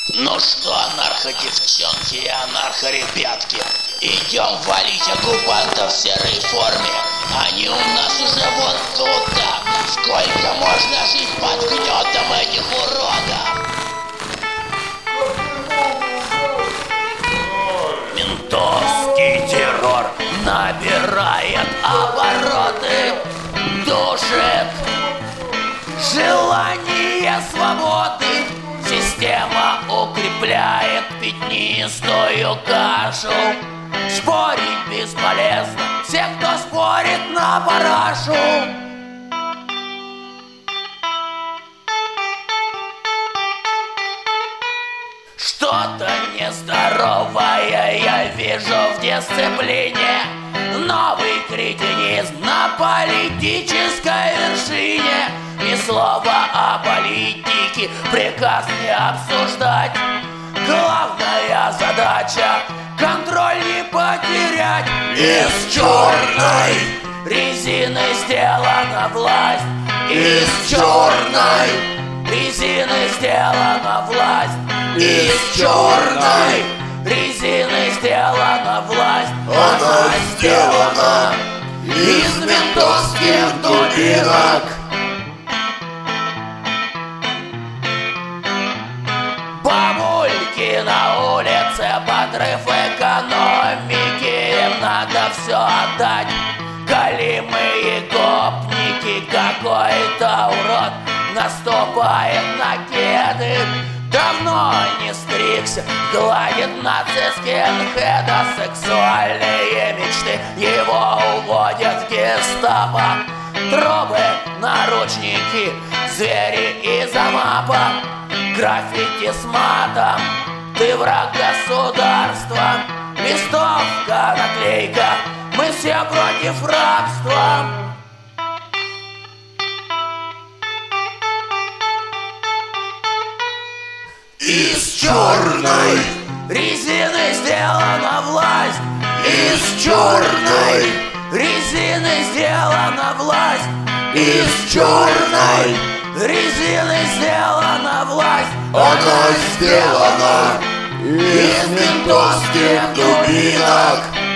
Ну что, анархо-девчонки и анархо-ребятки, идем валить оккупантов в серой форме. Они у нас уже вон тут. Сколько можно жить под гнетом этих уродов? Ментовский террор набирает обороты, душит желание свободы. Система укрепляет пятнистую кашу. Спорить бесполезно, все, кто спорит на парашу. Что-то нездоровое я вижу в дисциплине. Новый кретинизм на политической вершине. Ни слова о политике, приказ не обсуждать. Главная задача — контроль не потерять. Из черной резины сделана власть. Из черной резины сделана власть. Из черной резины сделана власть. Она сделана из ментовских дубинок. Бабульки на улице, подрыв экономики. Им надо все отдать. Голимые гопники, какой-то урод наступает на кеды. Давно не стригся, гладит нацистский скинхеда. Сексуальные мечты его уводят в гестапо. Трубы, наручники, звери из амапа. Граффити с матом, ты враг государства. Листовка, наклейка, мы все против рабства. Из черной резины сделана власть. Из черной резины сделана власть. Из черной резины сделана власть. Она сделана из ментовских дубинок.